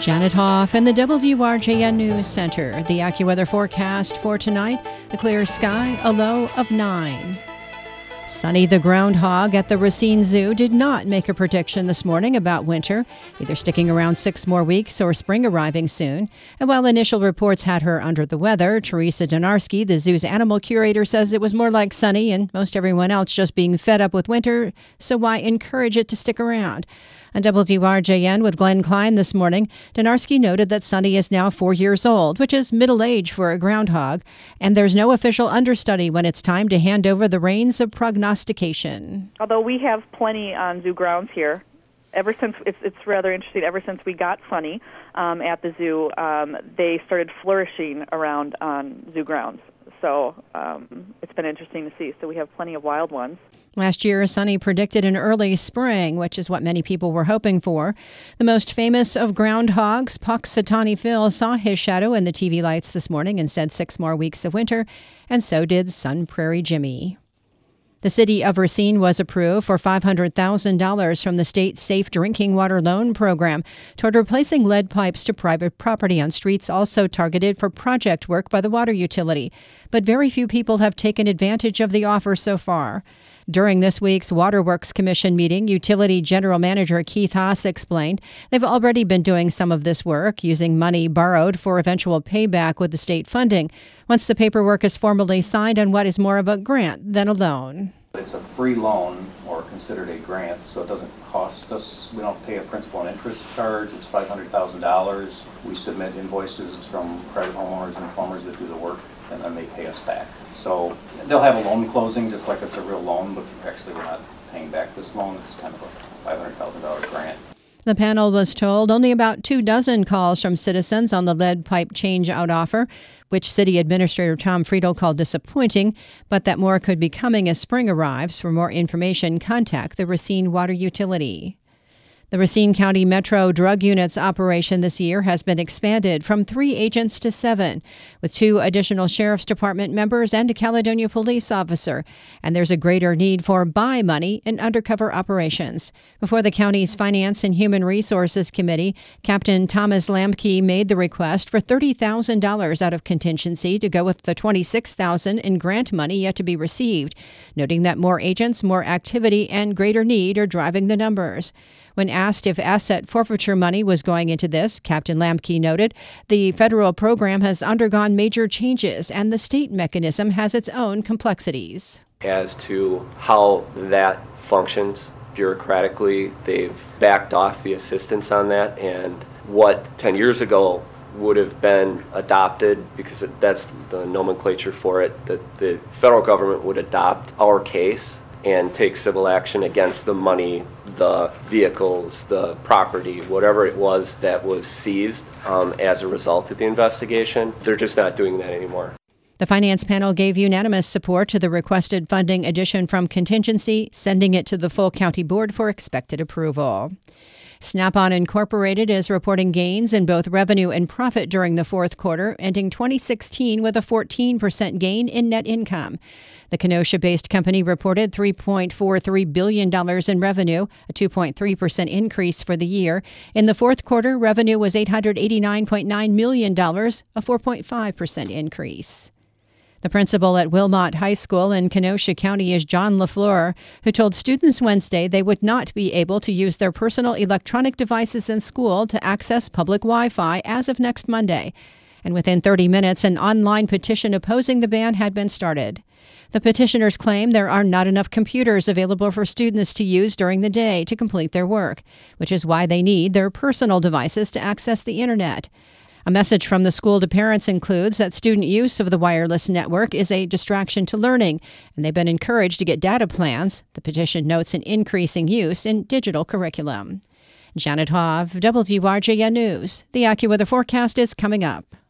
Janet Hoff in the WRJN News Center. The AccuWeather forecast for tonight, a clear sky, a low of 9. Sonny the groundhog at the Racine Zoo did not make a prediction this morning about winter, either sticking around 6 more weeks or spring arriving soon. And while initial reports had her under the weather, Teresa Donarski, the zoo's animal curator, says it was more like Sonny and most everyone else just being fed up with winter, so why encourage it to stick around? On WRJN with Glenn Klein this morning, Donarski noted that Sonny is now 4 years old, which is middle age for a groundhog, and there's no official understudy when it's time to hand over the reins of prognostication. Although we have plenty on zoo grounds here, ever since it's rather interesting. Ever since we got Sonny at the zoo, they started flourishing around on zoo grounds. So it's been interesting to see. So we have plenty of wild ones. Last year, Sonny predicted an early spring, which is what many people were hoping for. The most famous of groundhogs, Punxsutawney Phil, saw his shadow in the TV lights this morning and said 6 more weeks of winter, and so did Sun Prairie Jimmy. The city of Racine was approved for $500,000 from the state's Safe Drinking Water Loan Program toward replacing lead pipes to private property on streets also targeted for project work by the water utility. But very few people have taken advantage of the offer so far. During this week's Waterworks Commission meeting, Utility General Manager Keith Haas explained they've already been doing some of this work, using money borrowed for eventual payback with the state funding, once the paperwork is formally signed on what is more of a grant than a loan. It's a free loan, or considered a grant, so it doesn't cost us. We don't pay a principal and interest charge. It's $500,000. We submit invoices from private homeowners and plumbers that do the work, and then they pay us back. So they'll have a loan closing just like it's a real loan, but actually we're not paying back this loan. It's kind of a $500,000 grant. The panel was told only about 24 calls from citizens on the lead pipe change-out offer, which City Administrator Tom Friedel called disappointing, but that more could be coming as spring arrives. For more information, contact the Racine Water Utility. The Racine County Metro Drug Unit's operation this year has been expanded from 3 agents to 7, with 2 additional Sheriff's Department members and a Caledonia police officer. And there's a greater need for buy money in undercover operations. Before the county's Finance and Human Resources Committee, Captain Thomas Lamke made the request for $30,000 out of contingency to go with the $26,000 in grant money yet to be received, noting that more agents, more activity, and greater need are driving the numbers. When asked if asset forfeiture money was going into this, Captain Lamke noted the federal program has undergone major changes and the state mechanism has its own complexities. As to how that functions bureaucratically, they've backed off the assistance on that, and what 10 years ago would have been adopted, because that's the nomenclature for it, that the federal government would adopt our case and take civil action against the money, the vehicles, the property, whatever it was that was seized as a result of the investigation. They're just not doing that anymore. The finance panel gave unanimous support to the requested funding addition from contingency, sending it to the full county board for expected approval. Snap-on Incorporated is reporting gains in both revenue and profit during the fourth quarter, ending 2016 with a 14% gain in net income. The Kenosha-based company reported $3.43 billion in revenue, a 2.3% increase for the year. In the fourth quarter, revenue was $889.9 million, a 4.5% increase. The principal at Wilmot High School in Kenosha County is John LaFleur, who told students Wednesday they would not be able to use their personal electronic devices in school to access public Wi-Fi as of next Monday. And within 30 minutes, an online petition opposing the ban had been started. The petitioners claim there are not enough computers available for students to use during the day to complete their work, which is why they need their personal devices to access the internet. A message from the school to parents includes that student use of the wireless network is a distraction to learning, and they've been encouraged to get data plans. The petition notes an increasing use in digital curriculum. Janet Hoff, WRJN News. The AccuWeather forecast is coming up.